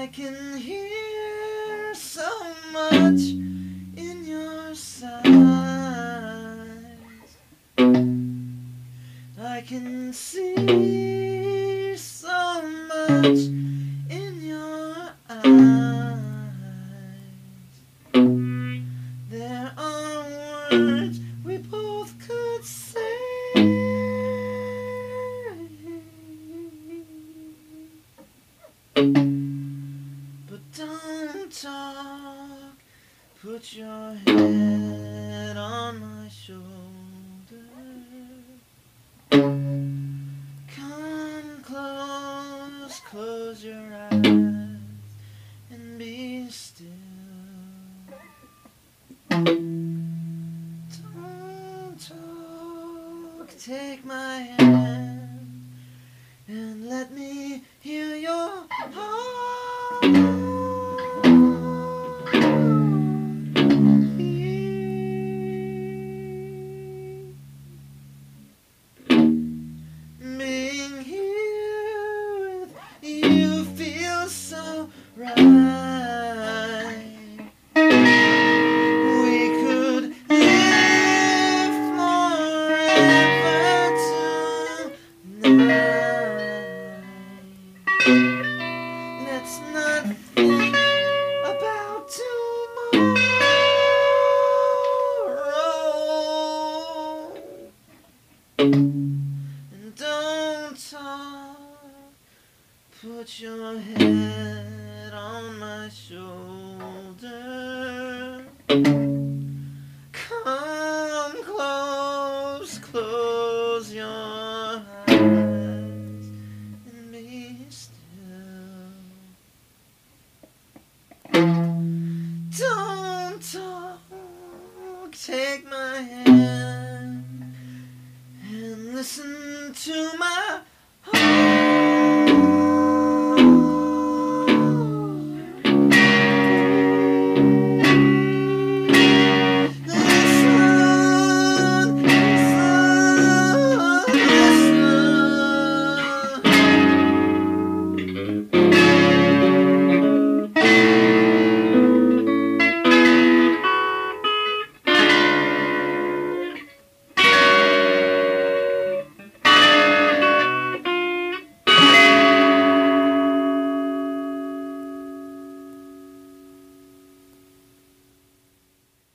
I can hear so much in your sighs. I can see so much in your eyes. There are words we both could say, but don't talk. Put your head on my shoulder. Come close, close your eyes and be still. Don't talk, take my hand and let me hear your heart. Being here with you feels so right. We could live forever tonight. Let's not think about tomorrow. And don't talk, put your head on my shoulder. Come close, close your eyes and be still. Don't talk, take my hand and listen to my heart.